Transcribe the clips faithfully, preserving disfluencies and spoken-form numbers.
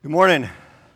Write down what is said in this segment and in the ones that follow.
Good morning.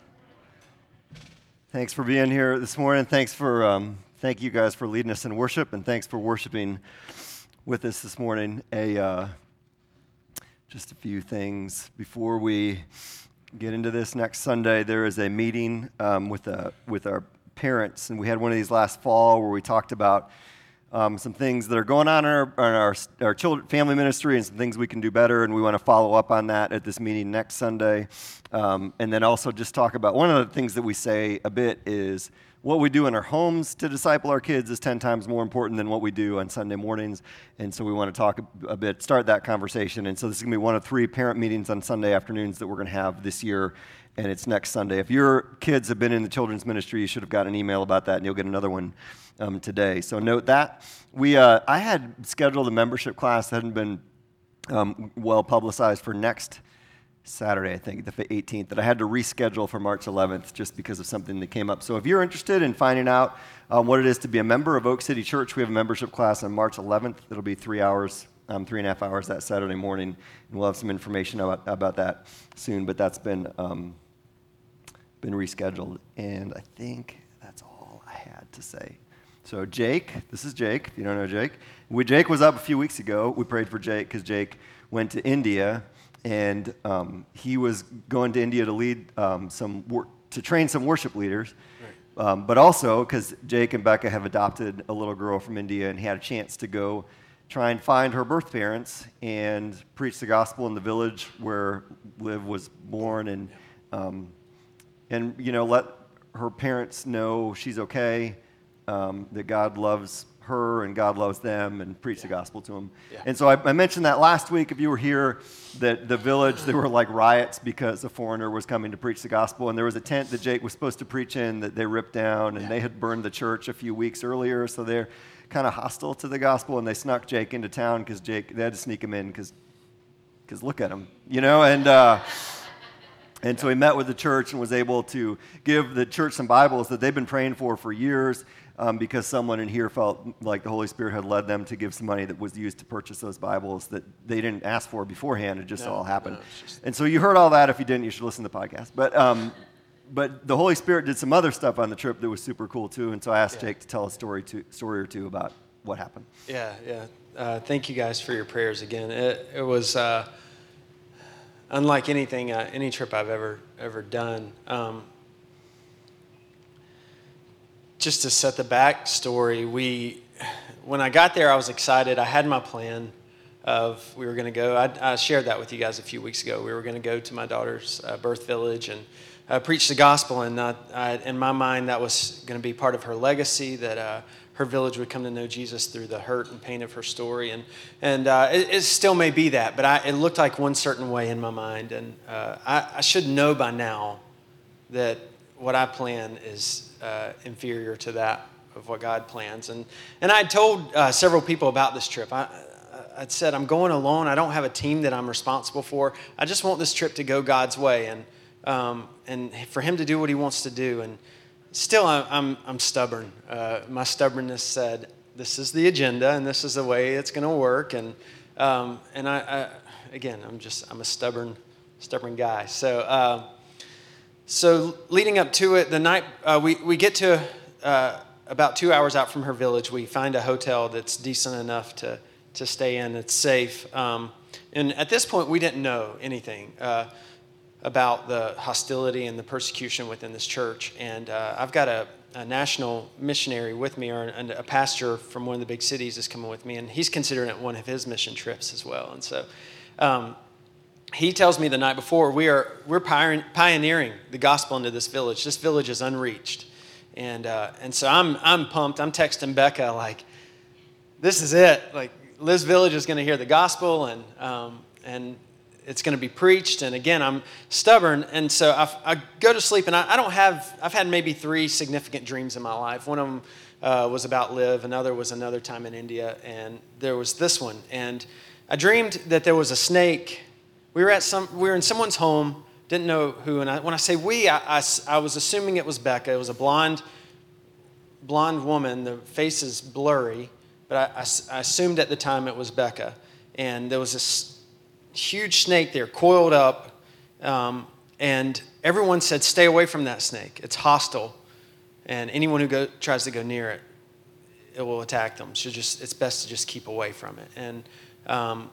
Thanks for being here this morning. Thanks for, um, thank you guys for leading us in worship, and thanks for worshiping with us this morning. A uh, just a few things before we get into this. Next Sunday, there is a meeting um, with a, with our parents, and we had one of these last fall where we talked about Um, some things that are going on in our, in our, our children, family ministry and some things we can do better, and we want to follow up on that at this meeting next Sunday. Um, and then also just talk about, one of the things that we say a bit is what we do in our homes to disciple our kids is ten times more important than what we do on Sunday mornings. And so we want to talk a, a bit, start that conversation. And so this is going to be one of three parent meetings on Sunday afternoons that we're going to have this year, and it's next Sunday. If your kids have been in the children's ministry, you should have got an email about that, and you'll get another one Um, today. So note that. We, uh, I had scheduled a membership class that hadn't been um, well publicized for next Saturday, I think, the eighteenth, that I had to reschedule for March eleventh just because of something that came up. So if you're interested in finding out um, what it is to be a member of Oak City Church, we have a membership class on March eleventh. It'll be three hours, um, three and a half hours that Saturday morning, and we'll have some information about, about that soon, but that's been, um, been rescheduled, and I think that's all I had to say. So Jake, this is Jake, if you don't know Jake. We, Jake was up a few weeks ago. We prayed for Jake because Jake went to India, and um, he was going to India to lead um, some wor- to train some worship leaders, right. um, but also because Jake and Becca have adopted a little girl from India, and he had a chance to go try and find her birth parents and preach the gospel in the village where Liv was born, and um, and you know let her parents know she's okay. Um, that God loves her and God loves them, and preach yeah. the gospel to them. Yeah. And so I, I mentioned that last week, if you were here, that the village, there were like riots because a foreigner was coming to preach the gospel, and there was a tent that Jake was supposed to preach in that they ripped down, and yeah. they had burned the church a few weeks earlier, so they're kind of hostile to the gospel, and they snuck Jake into town because Jake, they had to sneak him in because because look at him, you know, and... Uh, And so he met with the church and was able to give the church some Bibles that they've been praying for for years um, because someone in here felt like the Holy Spirit had led them to give some money that was used to purchase those Bibles that they didn't ask for beforehand. It just no, all happened. No, just... And so you heard all that. If you didn't, you should listen to the podcast. But um, but the Holy Spirit did some other stuff on the trip that was super cool too. And so I asked yeah. Jake to tell a story, to, story or two about what happened. Yeah, yeah. Uh, thank you guys for your prayers again. It, it was... Uh, Unlike anything, uh, any trip I've ever ever done. Um, just to set the backstory, we, when I got there, I was excited. I had my plan of we were going to go. I, I shared that with you guys a few weeks ago. We were going to go to my daughter's uh, birth village and uh, preach the gospel. And I, I, in my mind, that was going to be part of her legacy, that uh, her village would come to know Jesus through the hurt and pain of her story. And and uh, it, it still may be that, but I, it looked like one certain way in my mind. And uh, I, I should know by now that what I plan is uh, inferior to that of what God plans. And and I told uh, several people about this trip. I, I'd said, I'm going alone. I don't have a team that I'm responsible for. I just want this trip to go God's way, and um, and for him to do what he wants to do. And still, I'm I'm stubborn. Uh, my stubbornness said, "This is the agenda, and this is the way it's going to work." And um, and I, I, again, I'm just I'm a stubborn, stubborn guy. So uh, so leading up to it, the night uh, we we get to uh, about two hours out from her village, we find a hotel that's decent enough to to stay in. It's safe. Um, and at this point, we didn't know anything Uh, about the hostility and the persecution within this church. And uh, I've got a, a national missionary with me, or a, a pastor from one of the big cities is coming with me, and he's considering it one of his mission trips as well. And so um, he tells me the night before, we are, we're pioneering the gospel into this village. This village is unreached. And uh, and so I'm I'm pumped. I'm texting Becca like, this is it. Like, Liv's Village is going to hear the gospel, and um, and it's going to be preached. And again, I'm stubborn. And so I, I go to sleep, and I, I don't have, I've had maybe three significant dreams in my life. One of them uh, was about Liv. Another was another time in India. And there was this one. And I dreamed that there was a snake. We were at some, we were in someone's home, didn't know who. And I, when I say we, I, I, I was assuming it was Becca. It was a blonde, blonde woman. The face is blurry, but I, I, I assumed at the time it was Becca. And there was this huge snake there, coiled up, um, and everyone said, stay away from that snake. It's hostile. And anyone who go, tries to go near it, it will attack them. So just it's best to just keep away from it. And um,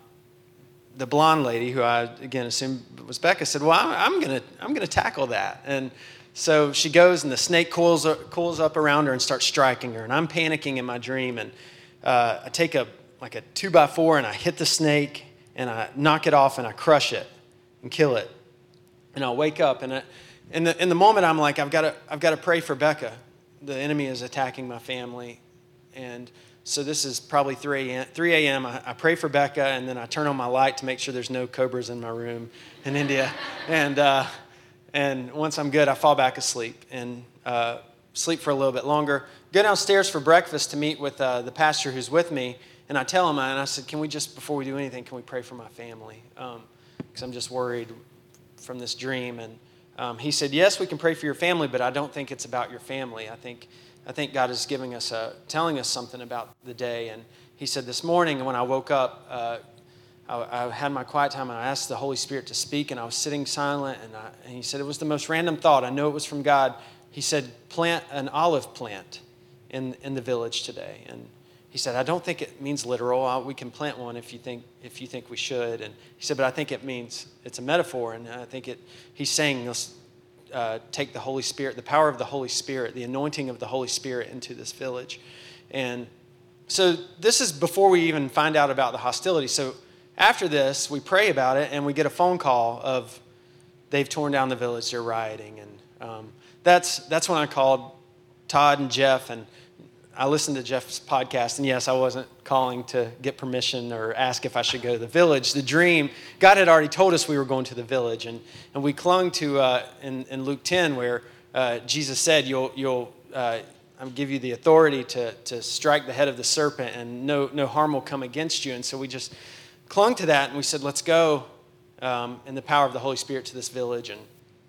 the blonde lady, who I again assumed was Becca, said, "Well, I'm, I'm gonna I'm gonna tackle that." And so she goes, and the snake coils coils up around her and starts striking her. And I'm panicking in my dream, and uh, I take a like a two by four and I hit the snake and I knock it off and I crush it and kill it. And I'll wake up, and I, in the in the moment I'm like, I've got to I've got to pray for Becca. The enemy is attacking my family. And so this is probably three a.m. I, I pray for Becca, and then I turn on my light to make sure there's no cobras in my room in India. And uh, and once I'm good, I fall back asleep and uh, sleep for a little bit longer. Go downstairs for breakfast to meet with uh, the pastor who's with me. And I tell him, and I said, can we just, before we do anything, can we pray for my family? Because um, I'm just worried from this dream. And um, he said, yes, we can pray for your family, but I don't think it's about your family. I think I think God is giving us a, telling us something about the day. And he said, this morning when I woke up, uh, I, I had my quiet time and I asked the Holy Spirit to speak, and I was sitting silent, and, I, and he said, it was the most random thought. I know it was from God. He said, plant an olive plant in, in the village today. And he said, I don't think it means literal. I, we can plant one if you think if you think we should. And he said, but I think it means, it's a metaphor. And I think it. he's saying, let's uh, take the Holy Spirit, the power of the Holy Spirit, the anointing of the Holy Spirit into this village. And so this is before we even find out about the hostility. So after this, we pray about it, and we get a phone call of they've torn down the village, they're rioting. And um, that's that's when I called Todd and Jeff, and I listened to Jeff's podcast, and yes, I wasn't calling to get permission or ask if I should go to the village. The dream, God had already told us we were going to the village, and, and we clung to, uh, in, in Luke ten, where uh, Jesus said, you'll, you'll uh, I'll give you the authority to, to strike the head of the serpent, and no, no harm will come against you. And so we just clung to that, and we said, let's go um, in the power of the Holy Spirit to this village. And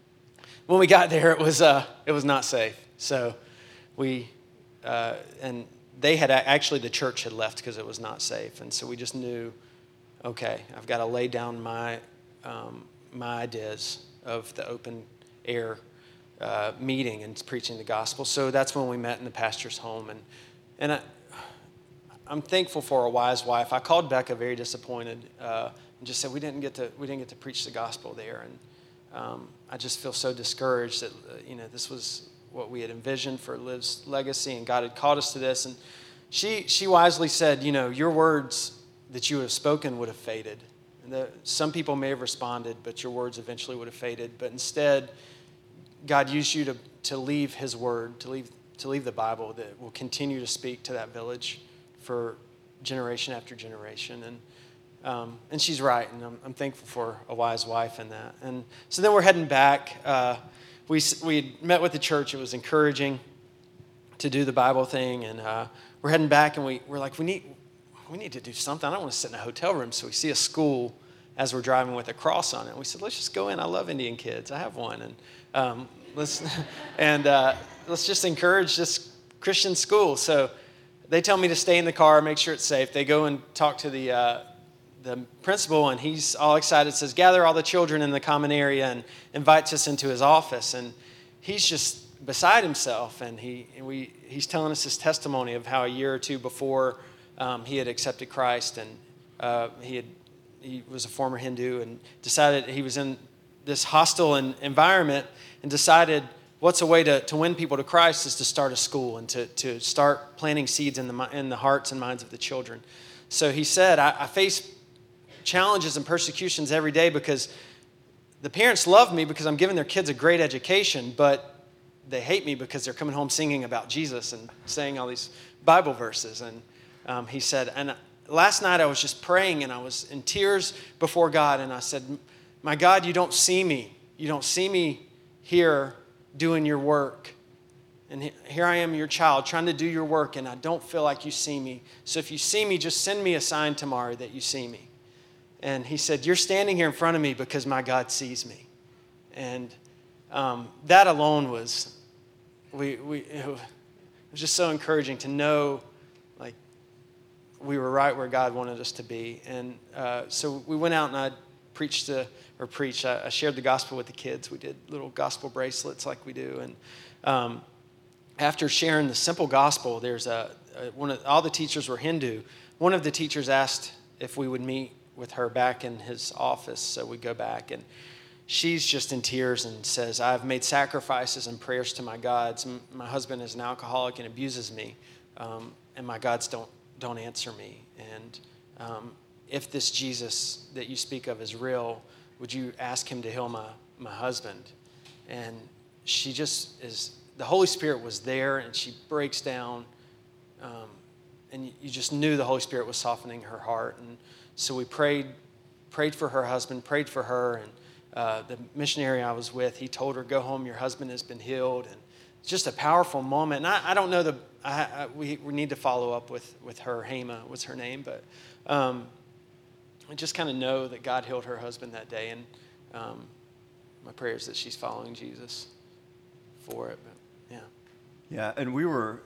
when we got there, it was, uh, it was not safe. So we... Uh, and they had actually, the church had left because it was not safe. And so we just knew, okay, I've got to lay down my um, my ideas of the open air uh, meeting and preaching the gospel. So that's when we met in the pastor's home. And and I, I'm thankful for a wise wife. I called Becca very disappointed uh, and just said we didn't get to we didn't get to preach the gospel there. And um, I just feel so discouraged that uh, you know this was what we had envisioned for Liv's legacy, and God had called us to this. And she she wisely said, you know, your words that you have spoken would have faded. And the, some people may have responded, but your words eventually would have faded. But instead, God used you to, to leave his word, to leave, to leave the Bible that will continue to speak to that village for generation after generation. And um, and she's right, and I'm, I'm thankful for a wise wife in that. And so then we're heading back. Uh, We we met with the church. It was encouraging to do the Bible thing, and uh, we're heading back, and we we're like we need we need to do something. I don't want to sit in a hotel room. So we see a school as we're driving with a cross on it. We said, let's just go in. I love Indian kids. I have one, and um, let's and uh, let's just encourage this Christian school. So they tell me to stay in the car, make sure it's safe. They go and talk to the. Uh, the principal, and he's all excited, says, gather all the children in the common area, and invites us into his office. And he's just beside himself, and he and we he's telling us his testimony of how a year or two before um, he had accepted Christ, and uh, he had he was a former Hindu, and decided he was in this hostile environment, and decided what's a way to, to win people to Christ is to start a school and to, to start planting seeds in the in the hearts and minds of the children. So he said, I, I face challenges and persecutions every day because the parents love me because I'm giving their kids a great education, but they hate me because they're coming home singing about Jesus and saying all these Bible verses. And um, he said, and last night I was just praying, and I was in tears before God, and I said, my God, you don't see me. You don't see me here doing your work. And here I am, your child, trying to do your work, and I don't feel like you see me. So if you see me, just send me a sign tomorrow that you see me. And he said, you're standing here in front of me because my God sees me. And um, that alone was, we, we, it was just so encouraging to know, like, we were right where God wanted us to be. And uh, so we went out, and I preached to, or preached, I, I shared the gospel with the kids. We did little gospel bracelets like we do. And um, after sharing the simple gospel, there's a, a one of, all the teachers were Hindu. One of the teachers asked if we would meet with her back in his office, so we go back, and she's just in tears and says, I've made sacrifices and prayers to my gods. My husband is an alcoholic and abuses me, um, and my gods don't don't answer me. And um, if this Jesus that you speak of is real, would you ask him to heal my, my husband? And she just is, the Holy Spirit was there, and she breaks down, um, and you just knew the Holy Spirit was softening her heart. And so we prayed, prayed for her husband, prayed for her, and Uh, the missionary I was with, he told her, go home, your husband has been healed. And it's just a powerful moment. And I, I don't know, the I, I, we, we need to follow up with, with her. Hema was her name. But um, I just kind of know that God healed her husband that day. And um, my prayer is that she's following Jesus for it. But yeah. Yeah, and we were,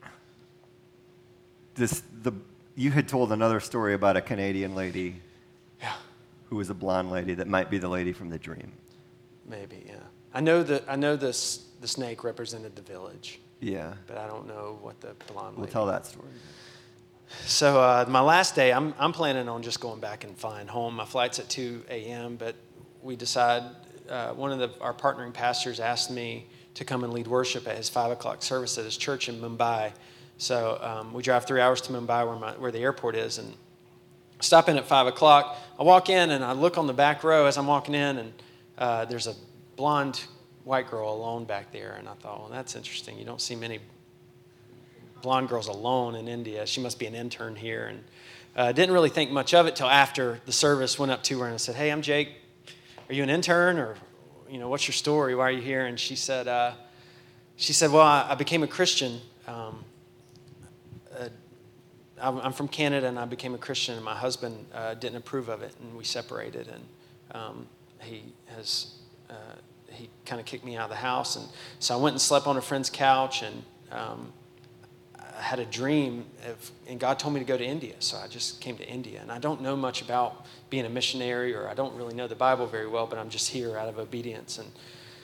this, the, you had told another story about a Canadian lady. Yeah. Who was a blonde lady that might be the lady from the dream. Maybe, yeah. I know that I know this the snake represented the village. Yeah. But I don't know what the blonde lady. We'll tell that story. So uh, my last day, I'm I'm planning on just going back and flying home. My flight's at two a.m., but we decide, uh, one of the, our partnering pastors asked me to come and lead worship at his five o'clock service at his church in Mumbai. So um, we drive three hours to Mumbai where, my, where the airport is, and stop in at five o'clock. I walk in, and I look on the back row as I'm walking in, and uh, there's a blonde white girl alone back there. And I thought, well, that's interesting. You don't see many blonde girls alone in India. She must be an intern here. And uh, didn't really think much of it till after the service. Went up to her and I said, hey, I'm Jake. Are you an intern? Or, you know, what's your story? Why are you here? And she said, uh, she said, well, I, I became a Christian. Um, uh, I'm from Canada, and I became a Christian, and my husband uh, didn't approve of it, and we separated, and um, he has uh, he kind of kicked me out of the house, and so I went and slept on a friend's couch, and um, I had a dream, of, and God told me to go to India, so I just came to India, and I don't know much about being a missionary, or I don't really know the Bible very well, but I'm just here out of obedience, and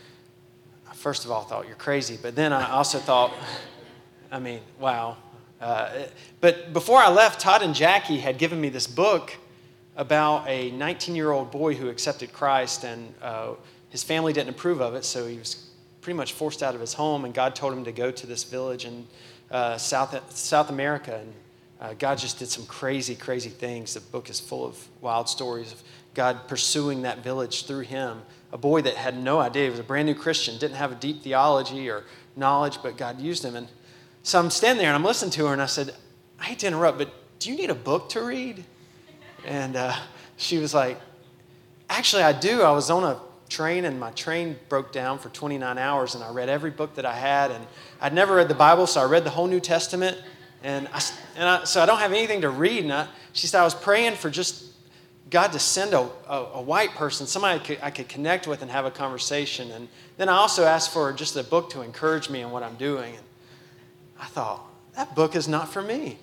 I first of all thought, you're crazy, but then I also thought, I mean, wow. Uh, but before I left, Todd and Jackie had given me this book about a nineteen-year-old boy who accepted Christ, and uh, his family didn't approve of it, so he was pretty much forced out of his home, and God told him to go to this village in uh, South South America, and uh, God just did some crazy, crazy things. The book is full of wild stories of God pursuing that village through him, a boy that had no idea. He was a brand new Christian, didn't have a deep theology or knowledge, but God used him. And so I'm standing there, and I'm listening to her, and I said, I hate to interrupt, but do you need a book to read? And uh, she was like, actually, I do. I was on a train, and my train broke down for twenty-nine hours, and I read every book that I had, and I'd never read the Bible, so I read the whole New Testament, and I, and I, so I don't have anything to read. And I, she said, I was praying for just God to send a, a, a white person, somebody I could, I could connect with and have a conversation. And then I also asked for just a book to encourage me in what I'm doing. And I thought, that book is not for me.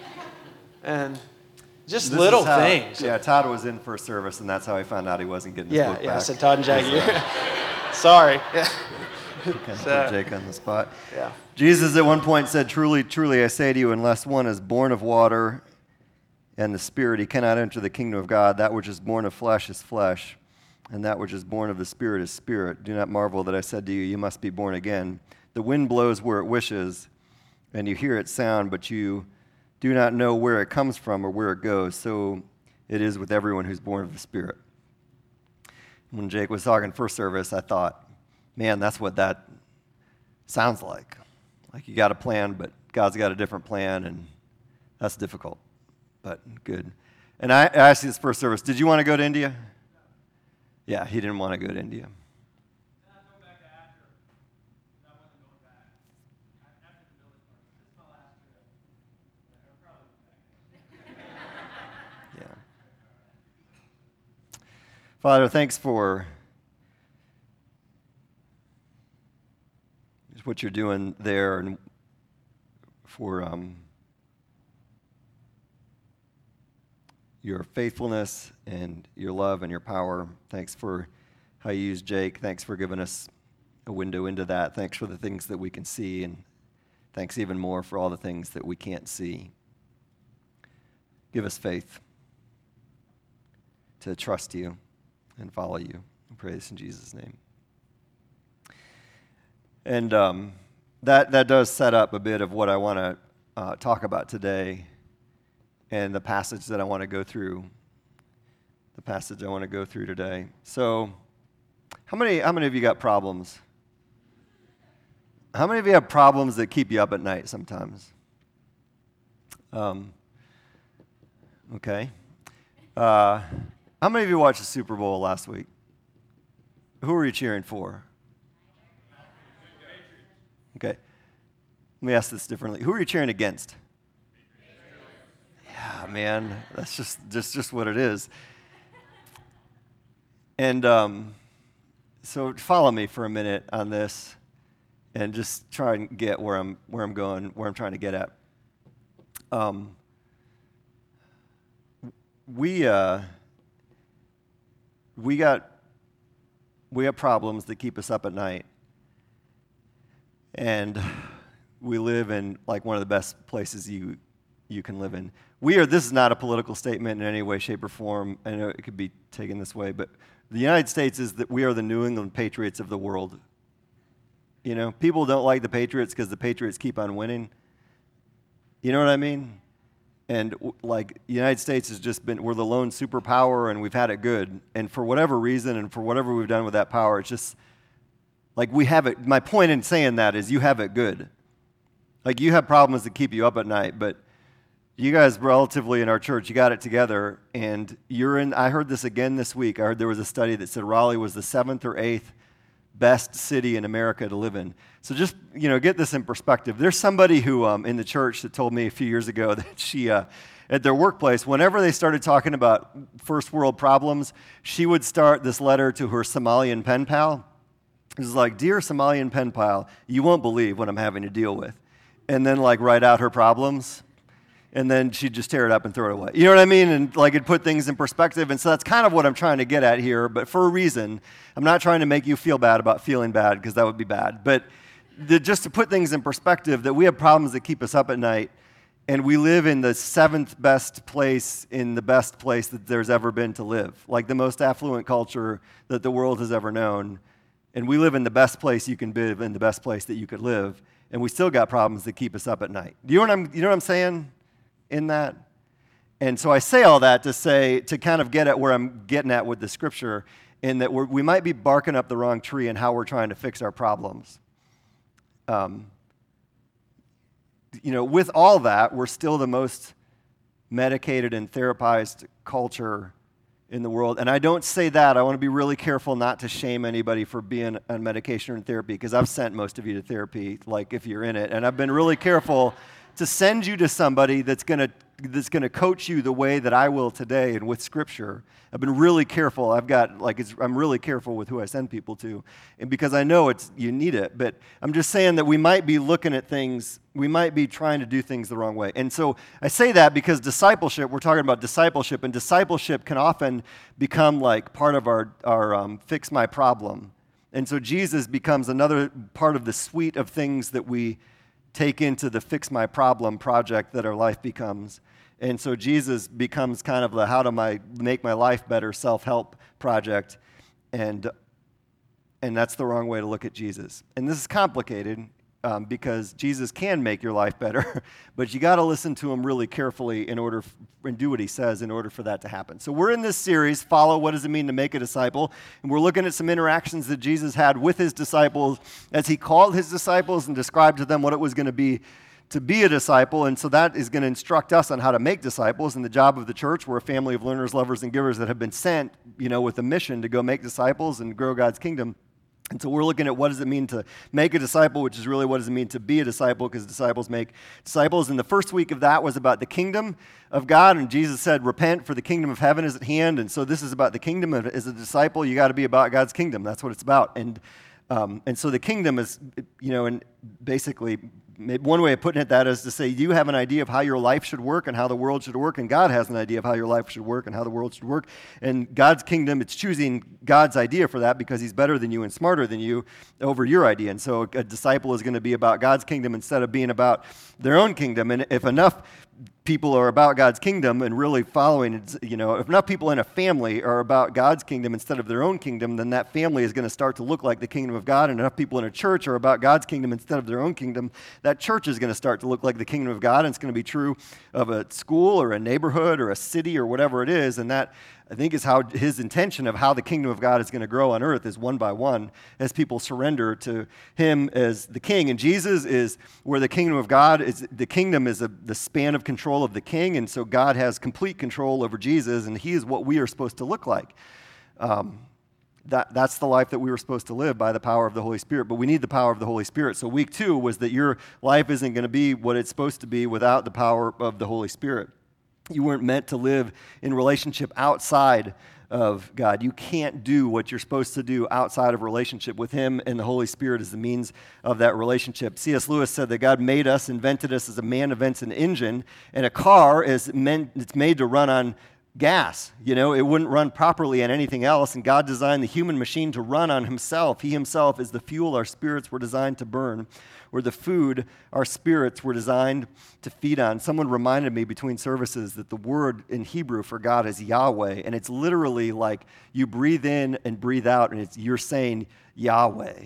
And just This little is how- things. Yeah, Todd was in first service, and that's how he found out he wasn't getting his Yeah, book yeah. back. I said, Todd and Jackie. Sorry. Yeah. You kind of So- put Jake on the spot. Yeah. Jesus at one point said, truly, truly, I say to you, unless one is born of water and the Spirit, he cannot enter the kingdom of God. That which is born of flesh is flesh, and that which is born of the Spirit is spirit. Do not marvel that I said to you, you must be born again. The wind blows where it wishes, and you hear its sound, but you do not know where it comes from or where it goes. So it is with everyone who's born of the Spirit. When Jake was talking first service, I thought, man, that's what that sounds like. Like you got a plan, but God's got a different plan, and that's difficult, but good. And I, I asked you this first service, did you want to go to India? Yeah, he didn't want to go to India. Father, thanks for just what you're doing there, and for um, your faithfulness and your love and your power. Thanks for how you use Jake. Thanks for giving us a window into that. Thanks for the things that we can see, and thanks even more for all the things that we can't see. Give us faith to trust you and follow you. I pray this in Jesus' name. And um, that that does set up a bit of what I want to uh, talk about today, and the passage that I want to go through. The passage I want to go through today. So, how many how many of you got problems? How many of you have problems that keep you up at night sometimes? Um, okay. Uh, how many of you watched the Super Bowl last week? Who were you cheering for? Okay. Let me ask this differently. Who are you cheering against? Yeah, man, that's just just, just what it is. And um, so follow me for a minute on this, and just try and get where I'm where I'm going, where I'm trying to get at. Um, we uh, we got we have problems that keep us up at night. And we live in like one of the best places you you can live in. We are, this is not a political statement in any way, shape, or form. I know it could be taken this way, but the United States is that we are the New England Patriots of the world. You know, people don't like the Patriots because the Patriots keep on winning. You know what I mean? And like the United States has just been, we're the lone superpower, and we've had it good. And for whatever reason and for whatever we've done with that power, it's just, like we have it, my point in saying that is you have it good. Like you have problems that keep you up at night, but you guys relatively in our church, you got it together, and you're in, I heard this again this week. I heard there was a study that said Raleigh was the seventh or eighth best city in America to live in. So just, you know, get this in perspective. There's somebody who um, in the church that told me a few years ago that she, uh, at their workplace, whenever they started talking about first world problems, she would start this letter to her Somalian pen pal. It was like, "Dear Somalian pen pal, you won't believe what I'm having to deal with." And then like write out her problems. And then she'd just tear it up and throw it away. You know what I mean? And like it'd put things in perspective. And so that's kind of what I'm trying to get at here, but for a reason. I'm not trying to make you feel bad about feeling bad, because that would be bad. But the, just to put things in perspective, that we have problems that keep us up at night, and we live in the seventh best place in the best place that there's ever been to live. Like the most affluent culture that the world has ever known. And we live in the best place you can live, in the best place that you could live. And we still got problems that keep us up at night. Do you know what I'm, you know what I'm saying? In that. And so I say all that to say, to kind of get at where I'm getting at with the scripture, in that we're, we might be barking up the wrong tree in how we're trying to fix our problems. Um, you know, with all that, we're still the most medicated and therapized culture in the world. And I don't say that. I want to be really careful not to shame anybody for being on medication or in therapy, because I've sent most of you to therapy, like if you're in it. And I've been really careful to send you to somebody that's going to that's going to coach you the way that I will today and with Scripture. I've been really careful. I've got, like, it's, I'm really careful with who I send people to, and because I know it's you need it. But I'm just saying that we might be looking at things, we might be trying to do things the wrong way. And so I say that because discipleship, we're talking about discipleship, and discipleship can often become like part of our, our um, fix my problem. And so Jesus becomes another part of the suite of things that we take into the fix my problem project that our life becomes. And so Jesus becomes kind of the how do I make my life better self-help project. And and that's the wrong way to look at Jesus. And this is complicated um, because Jesus can make your life better, but you got to listen to him really carefully in order f- and do what he says in order for that to happen. So we're in this series, Follow What Does It Mean to Make a Disciple? And we're looking at some interactions that Jesus had with his disciples as he called his disciples and described to them what it was going to be to be a disciple. And so that is going to instruct us on how to make disciples. And the job of the church, we're a family of learners, lovers, and givers that have been sent, you know, with a mission to go make disciples and grow God's kingdom. And so we're looking at what does it mean to make a disciple, which is really what does it mean to be a disciple, because disciples make disciples. And the first week of that was about the kingdom of God, and Jesus said, repent, for the kingdom of heaven is at hand. And so this is about the kingdom. As a disciple, you got to be about God's kingdom. That's what it's about. And um, and so the kingdom is, you know, and basically one way of putting it that is to say you have an idea of how your life should work and how the world should work, and God has an idea of how your life should work and how the world should work. And God's kingdom, it's choosing God's idea for that because he's better than you and smarter than you over your idea. And so a disciple is going to be about God's kingdom instead of being about their own kingdom. And if enough people are about God's kingdom and really following, you know, if enough people in a family are about God's kingdom instead of their own kingdom, then that family is going to start to look like the kingdom of God. And enough people in a church are about God's kingdom instead of their own kingdom, that church is going to start to look like the kingdom of God. And it's going to be true of a school or a neighborhood or a city or whatever it is. And that, I think, is how his intention of how the kingdom of God is going to grow on earth is one by one as people surrender to him as the king. And Jesus is where the kingdom of God is. The kingdom is a, the span of control of the king, and so God has complete control over Jesus, and he is what we are supposed to look like. Um, that, that's the life that we were supposed to live by the power of the Holy Spirit, but we need the power of the Holy Spirit. So week two was that your life isn't going to be what it's supposed to be without the power of the Holy Spirit. You weren't meant to live in relationship outside of God. You can't do what you're supposed to do outside of relationship with him, and the Holy Spirit is the means of that relationship. C S Lewis said that God made us, invented us as a man invents an engine, and a car is meant, it's made to run on gas. You know, it wouldn't run properly on anything else, and God designed the human machine to run on himself. He himself is the fuel our spirits were designed to burn, or the food our spirits were designed to feed on. Someone reminded me between services that the word in Hebrew for God is Yahweh, and it's literally like you breathe in and breathe out, and it's you're saying Yahweh.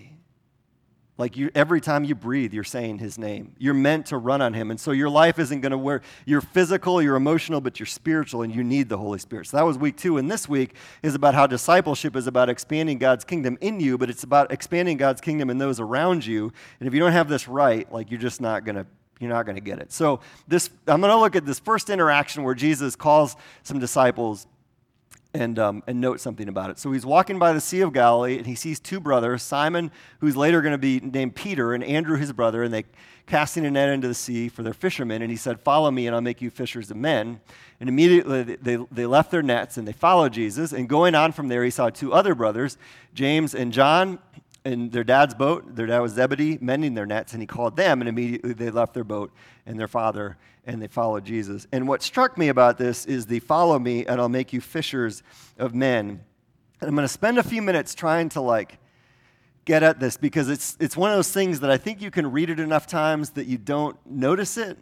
Like you, every time you breathe, you're saying his name. You're meant to run on him. And so your life isn't going to work. You're physical, you're emotional, but you're spiritual, and you need the Holy Spirit. So that was week two. And this week is about how discipleship is about expanding God's kingdom in you, but it's about expanding God's kingdom in those around you. And if you don't have this right, like you're just not going to You're not going to get it. So this, I'm going to look at this first interaction where Jesus calls some disciples and um, and note something about it. So he's walking by the Sea of Galilee, and he sees two brothers, Simon, who's later going to be named Peter, and Andrew, his brother, and they casting a net into the sea for their fishermen. And he said, "Follow me, and I'll make you fishers of men." And immediately they, they left their nets, and they followed Jesus. And going on from there, he saw two other brothers, James and John, in their dad's boat. Their dad was Zebedee, mending their nets, and he called them, and immediately they left their boat and their father, and they followed Jesus. And what struck me about this is the follow me, and I'll make you fishers of men. And I'm going to spend a few minutes trying to, like, get at this, because it's it's one of those things that I think you can read it enough times that you don't notice it.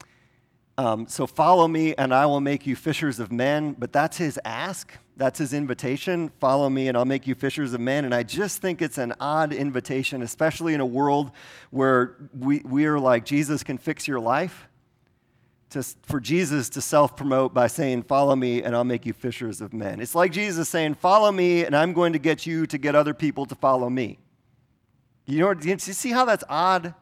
Um, so follow me, and I will make you fishers of men. But that's his ask. That's his invitation. Follow me, and I'll make you fishers of men. And I just think it's an odd invitation, especially in a world where we, we are like, Jesus can fix your life. To, for Jesus to self-promote by saying, follow me, and I'll make you fishers of men. It's like Jesus saying, follow me, and I'm going to get you to get other people to follow me. You know, do you see how that's odd?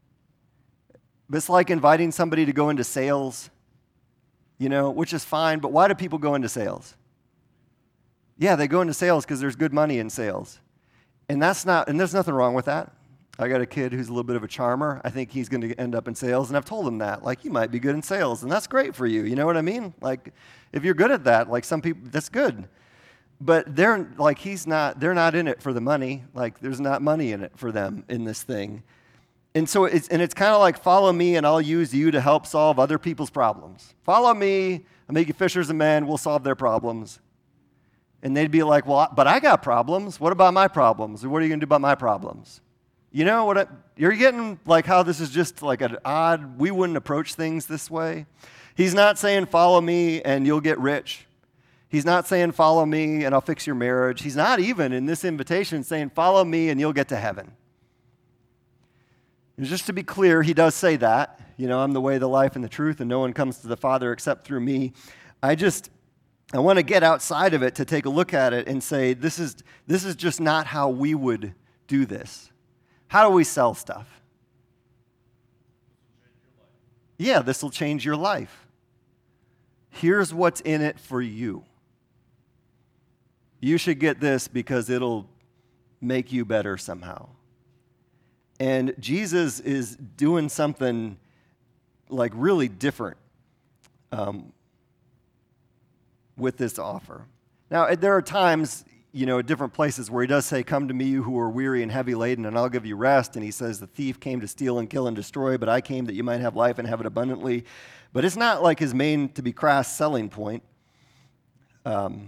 It's like inviting somebody to go into sales, you know, which is fine, but why do people go into sales? Yeah, they go into sales because there's good money in sales. And that's not, and there's nothing wrong with that. I got a kid who's a little bit of a charmer. I think he's going to end up in sales, and I've told him that. Like, you might be good in sales, and that's great for you. You know what I mean? Like, if you're good at that, like some people, that's good. But they're, like, he's not, they're not in it for the money. Like, there's not money in it for them in this thing. And so it's, and it's kind of like, follow me, and I'll use you to help solve other people's problems. Follow me, I'll make you fishers of men, we'll solve their problems. And they'd be like, well, but I got problems. What about my problems? Or what are you going to do about my problems? You know what? I, you're getting like how this is just like an odd, we wouldn't approach things this way. He's not saying, follow me and you'll get rich. He's not saying, follow me and I'll fix your marriage. He's not even in this invitation saying, follow me and you'll get to heaven. And just to be clear, he does say that. You know, I'm the way, the life, and the truth, and no one comes to the Father except through me. I just... I want to get outside of it to take a look at it and say, this is this is just not how we would do this. How do we sell stuff? Yeah, this will change your life. Here's what's in it for you. You should get this because it'll make you better somehow. And Jesus is doing something like really different um, with this offer. Now, there are times, you know, at different places where he does say, come to me, you who are weary and heavy laden, and I'll give you rest. And he says, the thief came to steal and kill and destroy, but I came that you might have life and have it abundantly. But it's not like his main, to be crass, selling point. Um,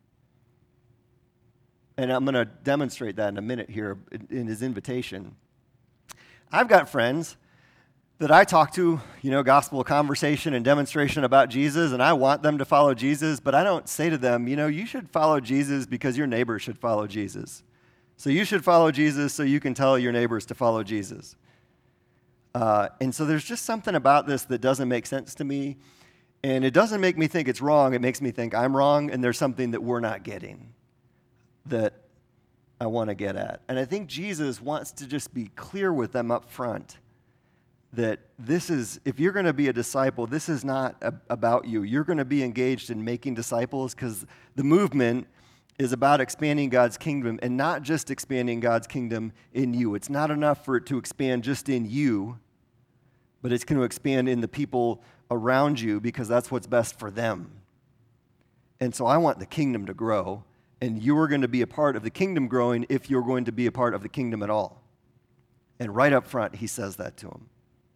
and I'm going to demonstrate that in a minute here in his invitation. I've got friends that I talk to, you know, gospel conversation and demonstration about Jesus, and I want them to follow Jesus, but I don't say to them, you know, you should follow Jesus because your neighbor should follow Jesus. So you should follow Jesus so you can tell your neighbors to follow Jesus. Uh, and so there's just something about this that doesn't make sense to me, and it doesn't make me think it's wrong. It makes me think I'm wrong, and there's something that we're not getting that I want to get at. And I think Jesus wants to just be clear with them up front that this is, if you're going to be a disciple, this is not a, about you. You're going to be engaged in making disciples because the movement is about expanding God's kingdom and not just expanding God's kingdom in you. It's not enough for it to expand just in you, but it's going to expand in the people around you because that's what's best for them. And so I want the kingdom to grow, and you are going to be a part of the kingdom growing if you're going to be a part of the kingdom at all. And right up front, he says that to him.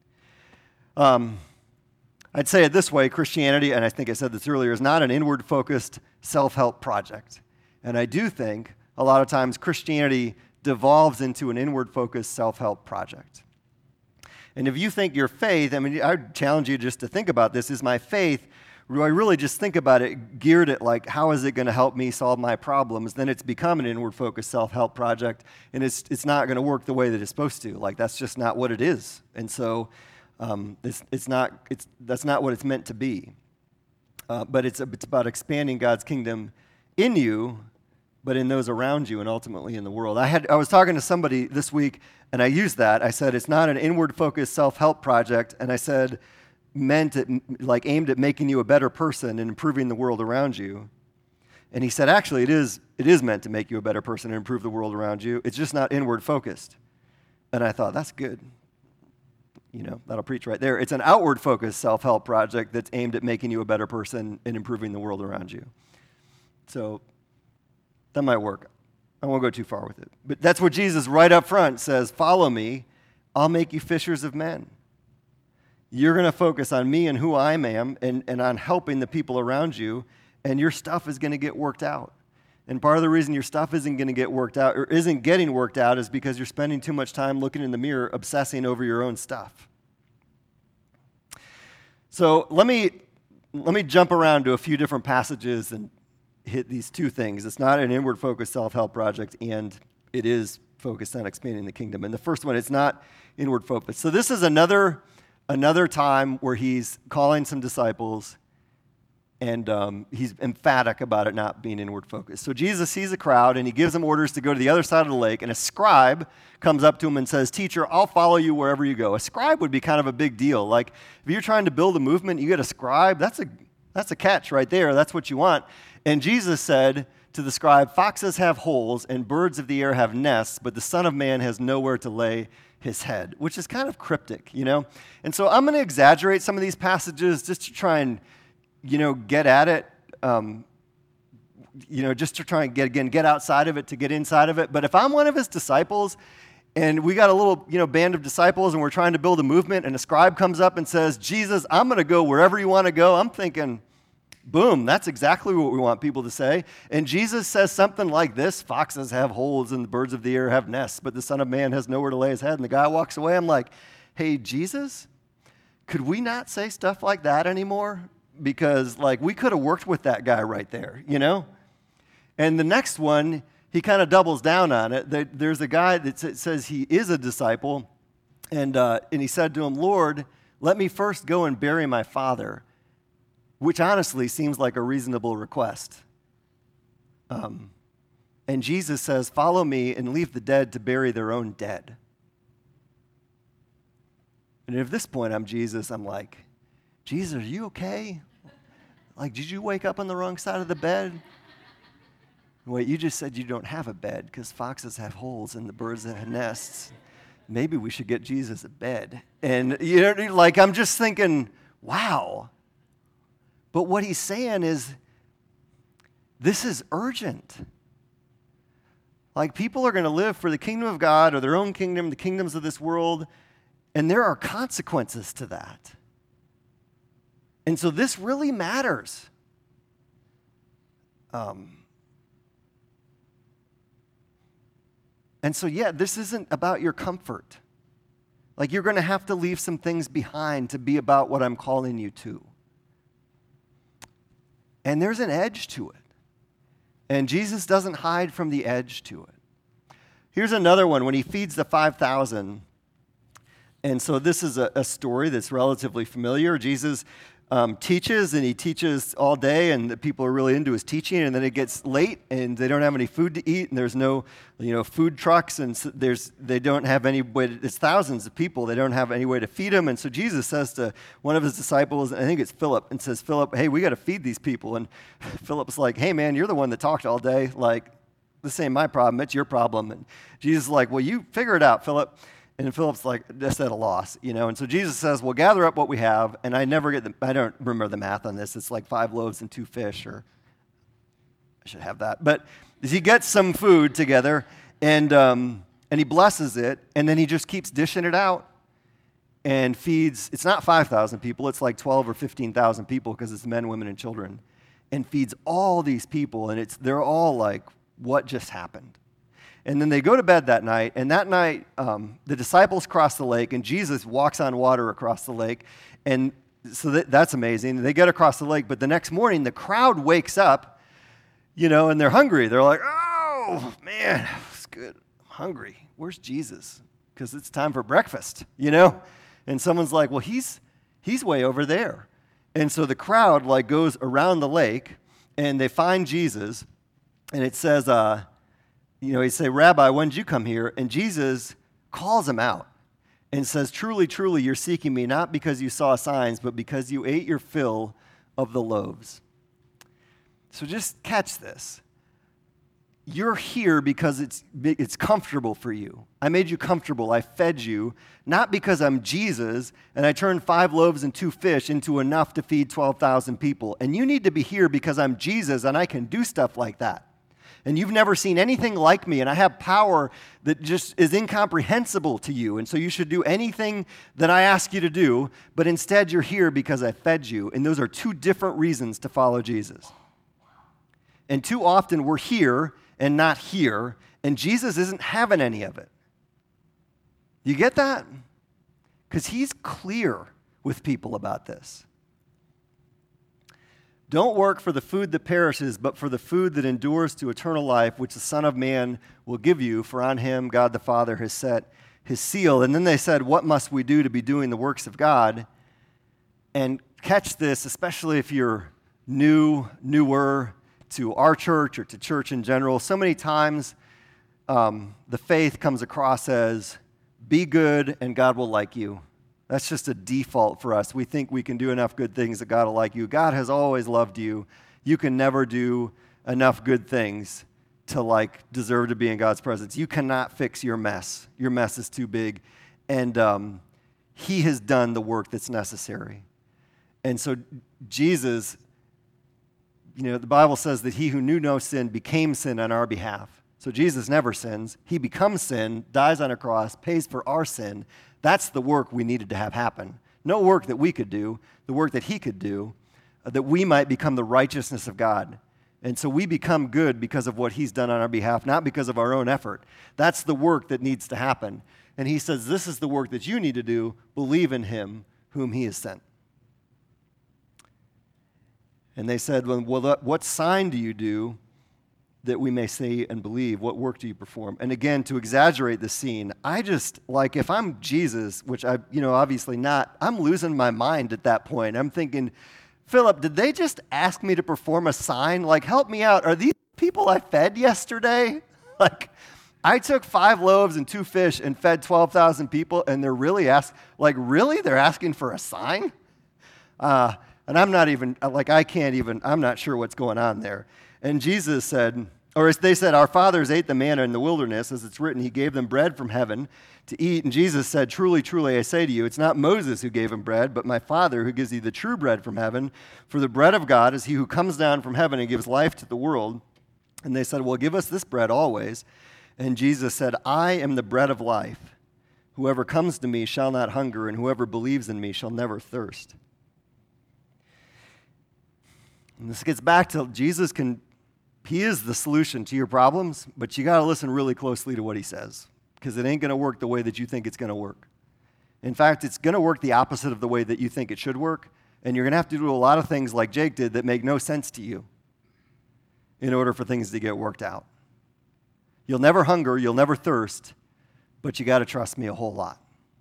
Um, I'd say it this way, Christianity, and I think I said this earlier, is not an inward-focused self-help project. And I do think a lot of times Christianity devolves into an inward-focused self-help project. And if you think your faith, I mean, I would challenge you just to think about this, is my faith, do I really just think about it, geared at like, how is it going to help me solve my problems? Then it's become an inward-focused self-help project, and it's it's not going to work the way that it's supposed to. Like, that's just not what it is. And so Um, it's, it's not, it's, that's not what it's meant to be. Uh, but it's, it's about expanding God's kingdom in you, but in those around you and ultimately in the world. I had I was talking to somebody this week, and I used that. I said, it's not an inward-focused self-help project, and I said, meant at, like aimed at making you a better person and improving the world around you. And he said, actually, it is, it is meant to make you a better person and improve the world around you. It's just not inward-focused. And I thought, that's good. You know, that'll preach right there. It's an outward-focused self-help project that's aimed at making you a better person and improving the world around you. So that might work. I won't go too far with it. But that's what Jesus right up front says, follow me, I'll make you fishers of men. You're going to focus on me and who I am and, and on helping the people around you, and your stuff is going to get worked out. And part of the reason your stuff isn't going to get worked out or isn't getting worked out is because you're spending too much time looking in the mirror, obsessing over your own stuff. So let me let me jump around to a few different passages and hit these two things. It's not an inward-focused self-help project, and it is focused on expanding the kingdom. And the first one, it's not inward-focused. So this is another another time where he's calling some disciples, and um, he's emphatic about it not being inward-focused. So Jesus sees a crowd, and he gives them orders to go to the other side of the lake, and a scribe comes up to him and says, teacher, I'll follow you wherever you go. A scribe would be kind of a big deal. Like, if you're trying to build a movement, you get a scribe, that's a, that's a catch right there. That's what you want. And Jesus said to the scribe, foxes have holes, and birds of the air have nests, but the Son of Man has nowhere to lay his head, which is kind of cryptic, you know? And so I'm going to exaggerate some of these passages just to try and you know, get at it, um, you know, just to try and get, again, get outside of it to get inside of it. But if I'm one of his disciples and we got a little, you know, band of disciples and we're trying to build a movement and a scribe comes up and says, Jesus, I'm going to go wherever you want to go, I'm thinking, boom, that's exactly what we want people to say. And Jesus says something like this, foxes have holes and the birds of the air have nests, but the Son of Man has nowhere to lay his head. And the guy walks away. I'm like, hey, Jesus, could we not say stuff like that anymore? Because, like, we could have worked with that guy right there, you know? And the next one, he kind of doubles down on it. There's a guy that says he is a disciple, and, uh, and he said to him, Lord, let me first go and bury my father, which honestly seems like a reasonable request. Um, and Jesus says, follow me and leave the dead to bury their own dead. And at this point, I'm Jesus, I'm like, Jesus, are you okay? Like, did you wake up on the wrong side of the bed? Wait, you just said you don't have a bed because foxes have holes and the birds have nests. Maybe we should get Jesus a bed. And, you know, like, I'm just thinking, wow. But what he's saying is, this is urgent. Like, people are going to live for the kingdom of God or their own kingdom, the kingdoms of this world, and there are consequences to that. And so this really matters. Um, and so, yeah, this isn't about your comfort. Like, you're going to have to leave some things behind to be about what I'm calling you to. And there's an edge to it. And Jesus doesn't hide from the edge to it. Here's another one when he feeds the five thousand. And so this is a, a story that's relatively familiar. Jesus um, teaches, and he teaches all day, and the people are really into his teaching, and then it gets late, and they don't have any food to eat, and there's no, you know, food trucks, and so there's they don't have any way to, it's thousands of people, they don't have any way to feed them, and so Jesus says to one of his disciples, I think it's Philip, and says, Philip, hey, we got to feed these people, and Philip's like, hey, man, you're the one that talked all day, like, this ain't my problem, it's your problem, and Jesus is like, well, you figure it out, Philip. And Philip's like, just at a loss, you know. And so Jesus says, well, gather up what we have. And I never get the, I don't remember the math on this. It's like five loaves and two fish, or I should have that. But he gets some food together, and um, and he blesses it, and then he just keeps dishing it out and feeds, it's not five thousand people, it's like twelve or fifteen thousand people because it's men, women, and children, and feeds all these people. And it's they're all like, what just happened? And then they go to bed that night, and that night um, the disciples cross the lake, and Jesus walks on water across the lake, and so that, that's amazing. They get across the lake, but the next morning the crowd wakes up, you know, and they're hungry. They're like, oh, man, it's good. I'm hungry. Where's Jesus? Because it's time for breakfast, you know? And someone's like, well, he's he's way over there. And so the crowd, like, goes around the lake, and they find Jesus, and it says, uh, you know, he say, Rabbi, when did you come here? And Jesus calls him out and says, truly, truly, you're seeking me not because you saw signs, but because you ate your fill of the loaves. So just catch this. You're here because it's it's comfortable for you. I made you comfortable. I fed you, not because I'm Jesus, and I turned five loaves and two fish into enough to feed twelve thousand people. And you need to be here because I'm Jesus, and I can do stuff like that. And you've never seen anything like me, and I have power that just is incomprehensible to you, and so you should do anything that I ask you to do, but instead you're here because I fed you, and those are two different reasons to follow Jesus. And too often we're here and not here, and Jesus isn't having any of it. You get that? Because he's clear with people about this. Don't work for the food that perishes, but for the food that endures to eternal life, which the Son of Man will give you, for on him God the Father has set his seal. And then they said, what must we do to be doing the works of God? And catch this, especially if you're new, newer to our church or to church in general. So many times um, the faith comes across as, be good and God will like you. That's just a default for us. We think we can do enough good things that God will like you. God has always loved you. You can never do enough good things to like deserve to be in God's presence. You cannot fix your mess. Your mess is too big. And um, he has done the work that's necessary. And so Jesus, you know, the Bible says that he who knew no sin became sin on our behalf. So Jesus never sins. He becomes sin, dies on a cross, pays for our sin. That's the work we needed to have happen. No work that we could do, the work that he could do, uh, that we might become the righteousness of God. And so we become good because of what he's done on our behalf, not because of our own effort. That's the work that needs to happen. And he says, this is the work that you need to do. Believe in him whom he has sent. And they said, well, what sign do you do that we may see and believe? What work do you perform? And again, to exaggerate the scene, I just, like, if I'm Jesus, which I, you know, obviously not, I'm losing my mind at that point. I'm thinking, Philip, did they just ask me to perform a sign? Like, help me out. Are these people I fed yesterday? Like, I took five loaves and two fish and fed twelve thousand people, and they're really asking, like, really? They're asking for a sign? Uh, and I'm not even, like, I can't even, I'm not sure what's going on there. And Jesus said, or as they said, our fathers ate the manna in the wilderness, as it's written, he gave them bread from heaven to eat. And Jesus said, truly, truly, I say to you, it's not Moses who gave him bread, but my Father who gives you the true bread from heaven. For the bread of God is he who comes down from heaven and gives life to the world. And they said, well, give us this bread always. And Jesus said, I am the bread of life. Whoever comes to me shall not hunger, and whoever believes in me shall never thirst. And this gets back to Jesus can, he is the solution to your problems, but you got to listen really closely to what he says, because it ain't going to work the way that you think it's going to work. In fact, it's going to work the opposite of the way that you think it should work, and you're going to have to do a lot of things like Jake did that make no sense to you in order for things to get worked out. You'll never hunger, you'll never thirst, but you got to trust me a whole lot.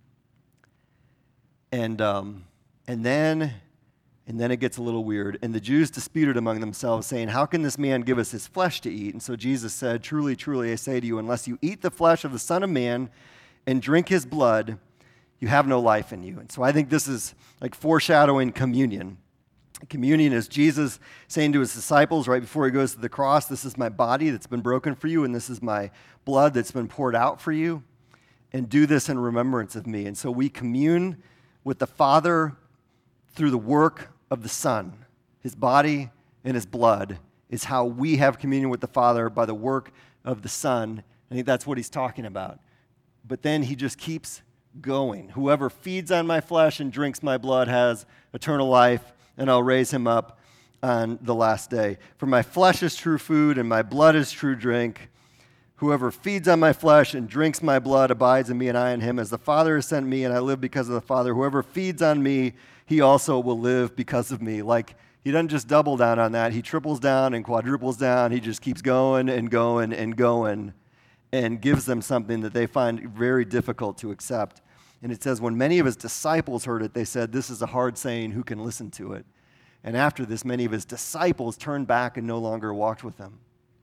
And um, and then and then it gets a little weird. And the Jews disputed among themselves, saying, how can this man give us his flesh to eat? And so Jesus said, truly, truly, I say to you, unless you eat the flesh of the Son of Man and drink his blood, you have no life in you. And so I think this is like foreshadowing communion. Communion is Jesus saying to his disciples right before he goes to the cross, this is my body that's been broken for you, and this is my blood that's been poured out for you, and do this in remembrance of me. And so we commune with the Father through the work of the Son. His body and his blood is how we have communion with the Father by the work of the Son. I think that's what he's talking about. But then he just keeps going. Whoever feeds on my flesh and drinks my blood has eternal life, and I'll raise him up on the last day. For my flesh is true food, and my blood is true drink. Whoever feeds on my flesh and drinks my blood abides in me, and I in him. As the Father has sent me, and I live because of the Father, whoever feeds on me, he also will live because of me. Like, he doesn't just double down on that. He triples down and quadruples down. He just keeps going and going and going and gives them something that they find very difficult to accept. And it says, when many of his disciples heard it, they said, this is a hard saying, who can listen to it? And after this, many of his disciples turned back and no longer walked with him.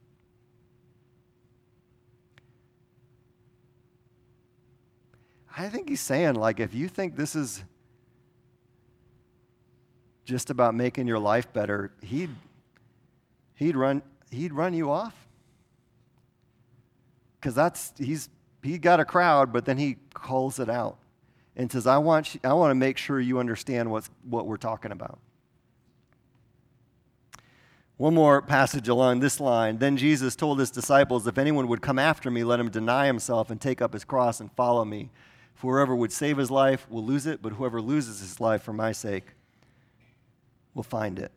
I think he's saying, like, if you think this is just about making your life better, he'd, he'd, run, he'd run you off. Because that's, he's, he got a crowd, but then he calls it out and says, I want, I want to make sure you understand what's, what we're talking about. One more passage along this line. Then Jesus told his disciples, if anyone would come after me, let him deny himself and take up his cross and follow me. For whoever would save his life will lose it, but whoever loses his life for my sake will find it.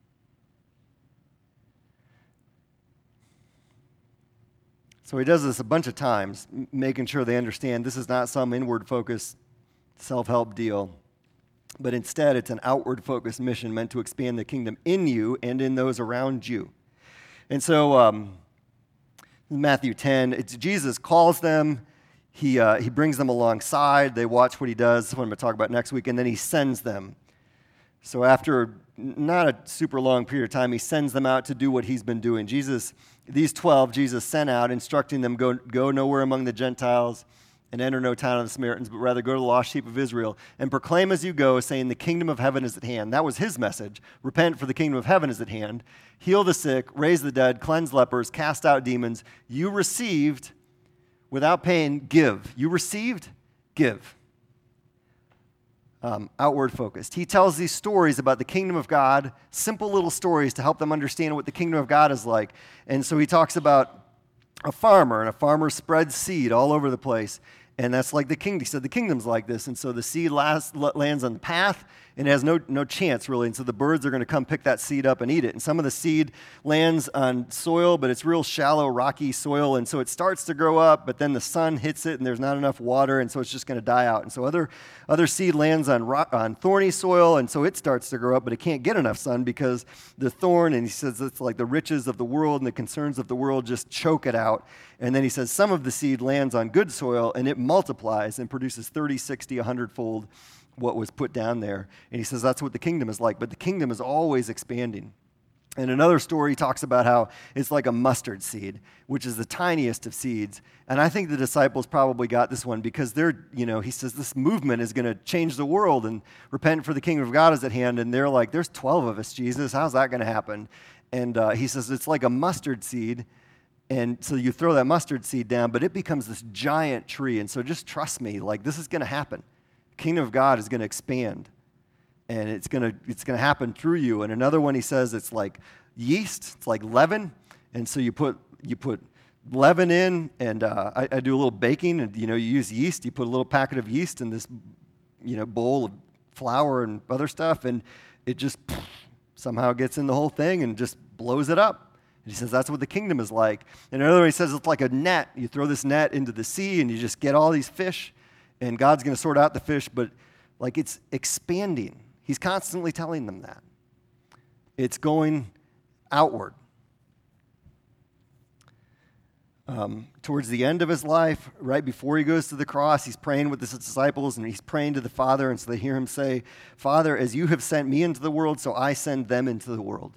So he does this a bunch of times, making sure they understand this is not some inward-focused self-help deal, but instead it's an outward-focused mission meant to expand the kingdom in you and in those around you. And so um, Matthew ten, it's Jesus calls them, he, uh, he brings them alongside, they watch what he does, that's what I'm going to talk about next week, and then he sends them. So after not a super long period of time, he sends them out to do what he's been doing. Jesus, these twelve, Jesus sent out, instructing them, go, go nowhere among the Gentiles and enter no town of the Samaritans, but rather go to the lost sheep of Israel and proclaim as you go, saying the kingdom of heaven is at hand. That was his message. Repent, for the kingdom of heaven is at hand. Heal the sick, raise the dead, cleanse lepers, cast out demons. You received without paying, give. You received, give. Um, outward focused. He tells these stories about the kingdom of God, simple little stories to help them understand what the kingdom of God is like. And so he talks about a farmer, and a farmer spreads seed all over the place. And that's like the kingdom. He said the kingdom's like this. And so the seed last, lands on the path and it has no, no chance, really. And so the birds are going to come pick that seed up and eat it. And some of the seed lands on soil, but it's real shallow, rocky soil. And so it starts to grow up, but then the sun hits it and there's not enough water, and so it's just going to die out. And so other, other seed lands on, rock, on thorny soil, and so it starts to grow up, but it can't get enough sun because the thorn, and he says it's like the riches of the world and the concerns of the world just choke it out. And then he says some of the seed lands on good soil, and it multiplies and produces thirty, sixty, one hundred fold what was put down there. And he says that's what the kingdom is like, but the kingdom is always expanding. And another story he talks about how it's like a mustard seed, which is the tiniest of seeds. And I think the disciples probably got this one because they're, you know, he says this movement is going to change the world and repent, for the kingdom of God is at hand. And they're like, there's twelve of us, Jesus. How's that going to happen? And uh, he says it's like a mustard seed. And so you throw that mustard seed down, but it becomes this giant tree. And so just trust me, like this is going to happen. The kingdom of God is going to expand. And it's going to it's going to happen through you. And another one he says it's like yeast, it's like leaven. And so you put you put leaven in, and uh, I, I do a little baking, and you know, you use yeast. You put a little packet of yeast in this, you know, bowl of flour and other stuff, and it just somehow gets in the whole thing and just blows it up. And he says that's what the kingdom is like. And another one, he says it's like a net. You throw this net into the sea, and you just get all these fish, and God's going to sort out the fish, but like it's expanding. He's constantly telling them that. It's going outward. Um, towards the end of his life, right before he goes to the cross, he's praying with his disciples, and he's praying to the Father, and so they hear him say, Father, as you have sent me into the world, so I send them into the world.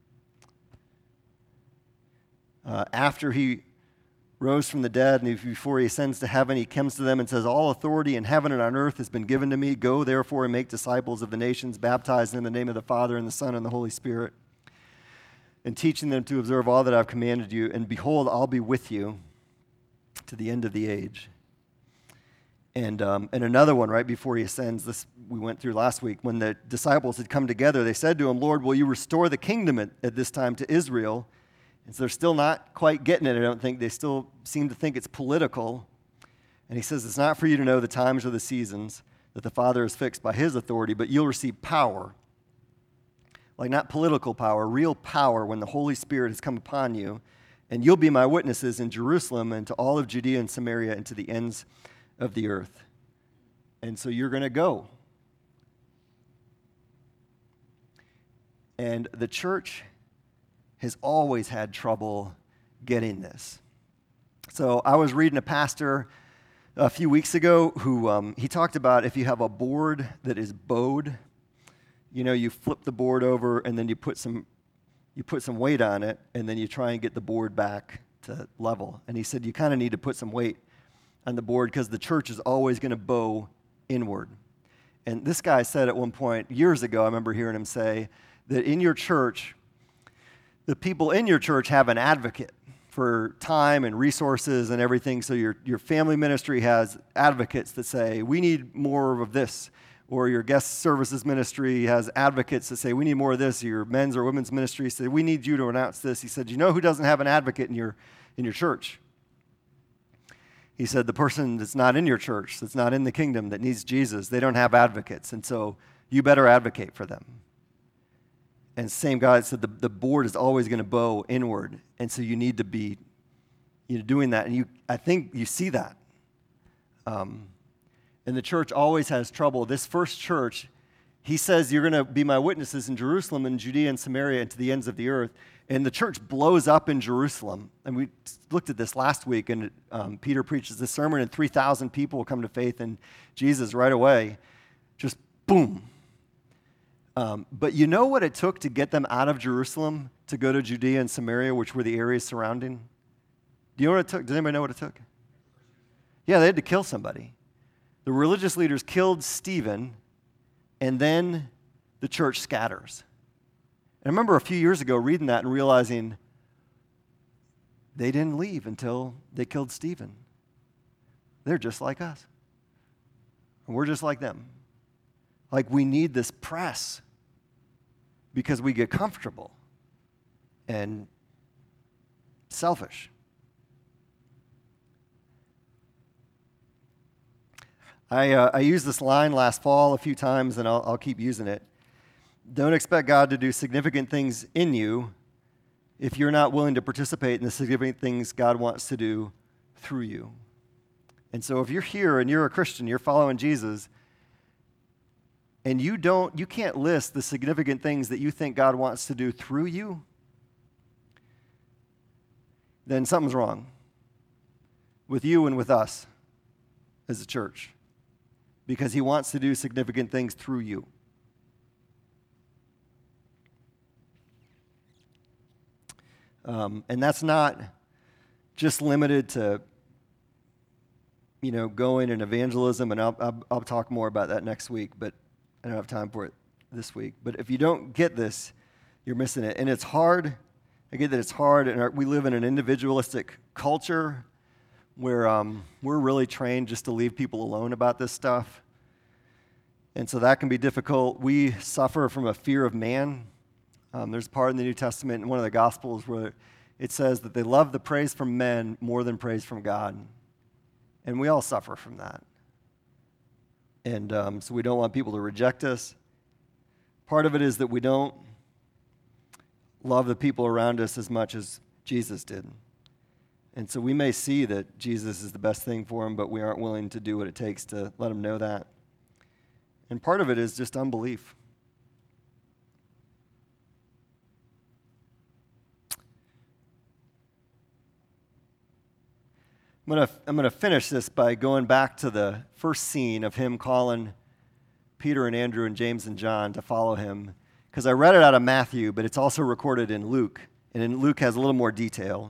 Uh, after he rose from the dead, and before he ascends to heaven, he comes to them and says, all authority in heaven and on earth has been given to me. Go, therefore, and make disciples of the nations, baptizing them in the name of the Father, and the Son, and the Holy Spirit, and teaching them to observe all that I've commanded you. And behold, I'll be with you to the end of the age. And um, and another one right before he ascends, this we went through last week, when the disciples had come together, they said to him, Lord, will you restore the kingdom at, at this time to Israel? And so they're still not quite getting it, I don't think. They still seem to think it's political. And he says, it's not for you to know the times or the seasons that the Father has fixed by his authority, but you'll receive power. Like not political power, real power when the Holy Spirit has come upon you. And you'll be my witnesses in Jerusalem and to all of Judea and Samaria and to the ends of the earth. And so you're going to go. And the church has always had trouble getting this. So I was reading a pastor a few weeks ago who um, he talked about if you have a board that is bowed, you know, you flip the board over and then you put some you put some weight on it and then you try and get the board back to level. And he said you kind of need to put some weight on the board because the church is always going to bow inward. And this guy said at one point years ago, I remember hearing him say that in your church, the people in your church have an advocate for time and resources and everything. So your, your family ministry has advocates that say, we need more of this. Or your guest services ministry has advocates that say, we need more of this. Or your men's or women's ministry say, we need you to announce this. He said, you know who doesn't have an advocate in your, in your church? He said, the person that's not in your church, that's not in the kingdom, that needs Jesus, they don't have advocates. And so you better advocate for them. And same God said the, the board is always going to bow inward. And so you need to be you know, doing that. And you, I think you see that. Um, and the church always has trouble. This first church, he says, you're going to be my witnesses in Jerusalem and Judea and Samaria and to the ends of the earth. And the church blows up in Jerusalem. And we looked at this last week, and um, Peter preaches this sermon, and three thousand people come to faith in Jesus right away. Just boom. Um, but you know what it took to get them out of Jerusalem to go to Judea and Samaria, which were the areas surrounding? Do you know what it took? Does anybody know what it took? Yeah, they had to kill somebody. The religious leaders killed Stephen, and then the church scatters. And I remember a few years ago reading that and realizing they didn't leave until they killed Stephen. They're just like us. And we're just like them. Like we need this press because we get comfortable and selfish. I, uh, I used this line last fall a few times, and I'll, I'll keep using it. Don't expect God to do significant things in you if you're not willing to participate in the significant things God wants to do through you. And so if you're here and you're a Christian, you're following Jesus, and you don't, you can't list the significant things that you think God wants to do through you, then something's wrong with you and with us as a church, because he wants to do significant things through you. Um, and that's not just limited to, you know, going and evangelism, and I'll, I'll, I'll talk more about that next week, but I don't have time for it this week. But if you don't get this, you're missing it. And it's hard. I get that it's hard, and our, we live in an individualistic culture where um, we're really trained just to leave people alone about this stuff. And so that can be difficult. We suffer from a fear of man. Um, there's a part in the New Testament in one of the Gospels where it says that they love the praise from men more than praise from God. And we all suffer from that. And um, so we don't want people to reject us. Part of it is that we don't love the people around us as much as Jesus did. And so we may see that Jesus is the best thing for them, but we aren't willing to do what it takes to let them know that. And part of it is just unbelief. I'm going to I'm going to finish this by going back to the first scene of him calling Peter and Andrew and James and John to follow him, because I read it out of Matthew, but it's also recorded in Luke, and in Luke has a little more detail.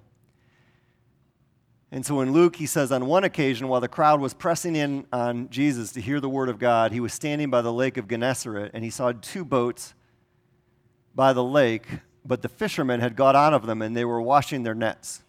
And so in Luke, he says, on one occasion, while the crowd was pressing in on Jesus to hear the word of God, he was standing by the lake of Gennesaret, and he saw two boats by the lake, but the fishermen had got out of them, and they were washing their nets.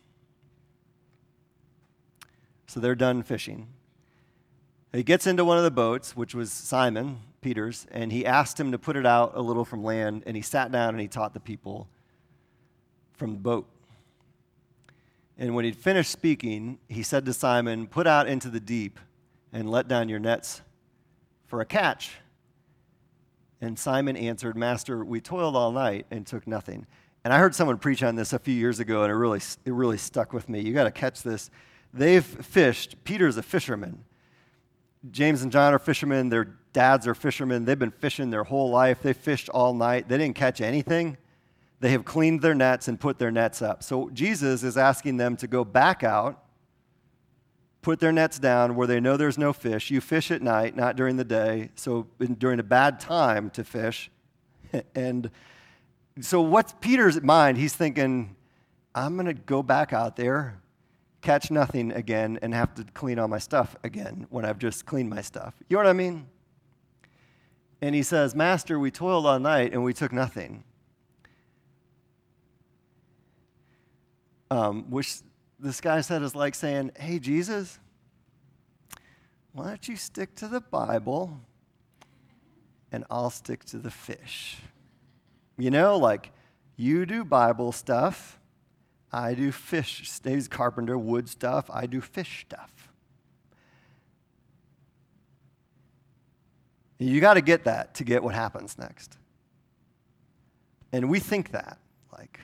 So they're done fishing. He gets into one of the boats, which was Simon, Peter's, and he asked him to put it out a little from land, and he sat down and he taught the people from the boat. And when he'd finished speaking, he said to Simon, "Put out into the deep and let down your nets for a catch." And Simon answered, "Master, we toiled all night and took nothing." And I heard someone preach on this a few years ago, and it really, it really stuck with me. You got to catch this. They've fished. Peter's a fisherman. James and John are fishermen. Their dads are fishermen. They've been fishing their whole life. They fished all night. They didn't catch anything. They have cleaned their nets and put their nets up. So Jesus is asking them to go back out, put their nets down where they know there's no fish. You fish at night, not during the day, so during a bad time to fish. And so what's Peter's mind? He's thinking, I'm going to go back out there, catch nothing again, and have to clean all my stuff again when I've just cleaned my stuff. You know what I mean? And he says, "Master, we toiled all night and we took nothing." Um, which this guy said is like saying, "Hey, Jesus, why don't you stick to the Bible and I'll stick to the fish?" You know, like you do Bible stuff, I do fish, Dave's carpenter, wood stuff, I do fish stuff. You got to get that to get what happens next. And we think that, like,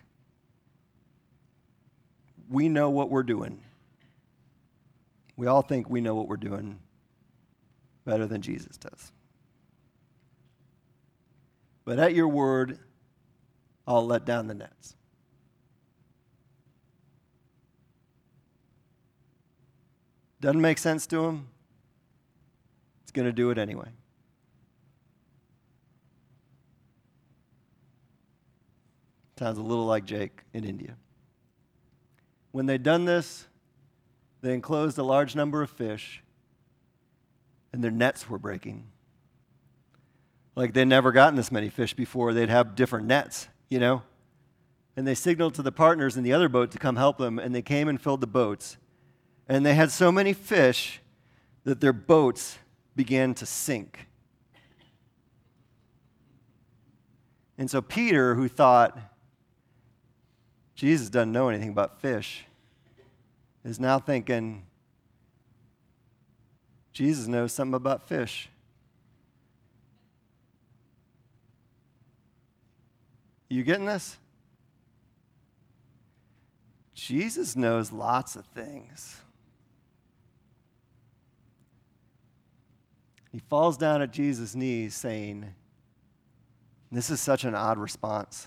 we know what we're doing. We all think we know what we're doing better than Jesus does. But at your word, I'll let down the nets. Doesn't make sense to him. It's going to do it anyway. Sounds a little like Jake in India. When they'd done this, they enclosed a large number of fish, and their nets were breaking. Like they'd never gotten this many fish before. They'd have different nets, you know? And they signaled to the partners in the other boat to come help them, and they came and filled the boats. And they had so many fish that their boats began to sink. And so Peter, who thought Jesus doesn't know anything about fish, is now thinking Jesus knows something about fish. You getting this? Jesus knows lots of things. He falls down at Jesus' knees saying, this is such an odd response,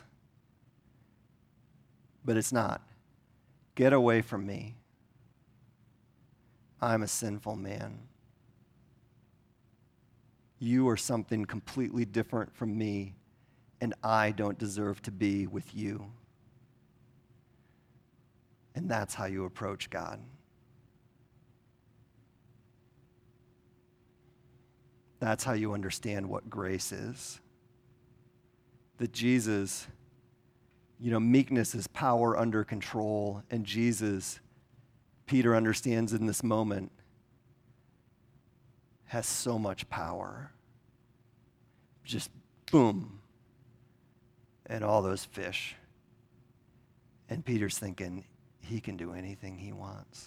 but it's not. Get away from me. I'm a sinful man. You are something completely different from me, and I don't deserve to be with you. And that's how you approach God. That's how you understand what grace is. That Jesus, you know, meekness is power under control, and Jesus, Peter understands in this moment, has so much power. Just boom, and all those fish. And Peter's thinking, he can do anything he wants.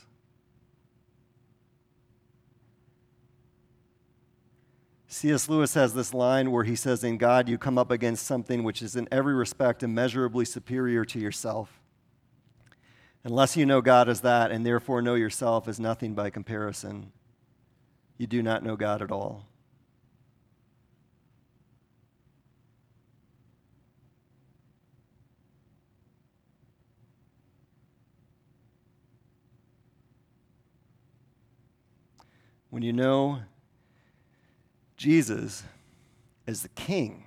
C S Lewis has this line where he says, in God you come up against something which is in every respect immeasurably superior to yourself. Unless you know God as that, and therefore know yourself as nothing by comparison, you do not know God at all. When you know Jesus as the King,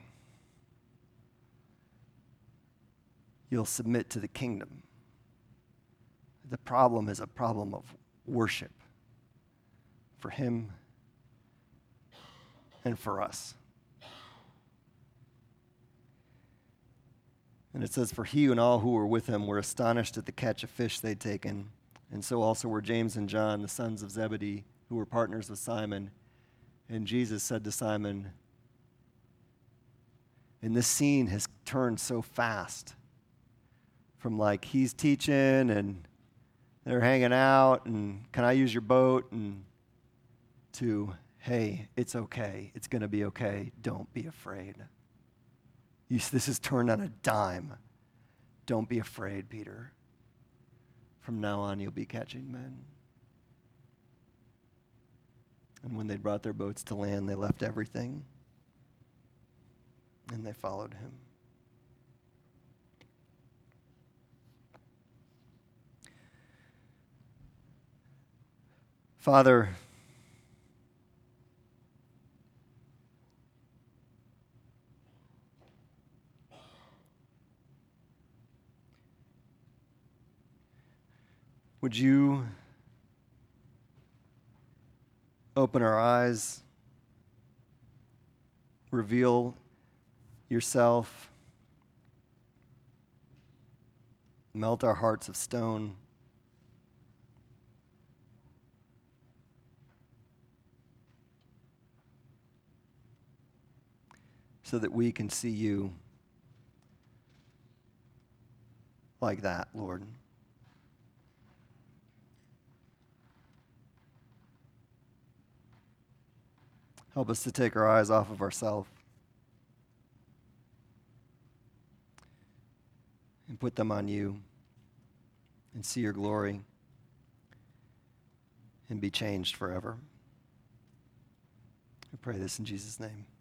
you'll submit to the kingdom. The problem is a problem of worship for him and for us. And it says, for he and all who were with him were astonished at the catch of fish they'd taken, and so also were James and John, the sons of Zebedee, who were partners with Simon. And Jesus said to Simon, and this scene has turned so fast from like he's teaching and they're hanging out and can I use your boat, and to, hey, it's okay. It's going to be okay. Don't be afraid. You, this has turned on a dime. Don't be afraid, Peter. From now on, you'll be catching men. And when they brought their boats to land, they left everything and they followed him. Father, would you open our eyes, reveal yourself, melt our hearts of stone, so that we can see you like that, Lord. Help us to take our eyes off of ourselves and put them on you and see your glory and be changed forever. We pray this in Jesus' name.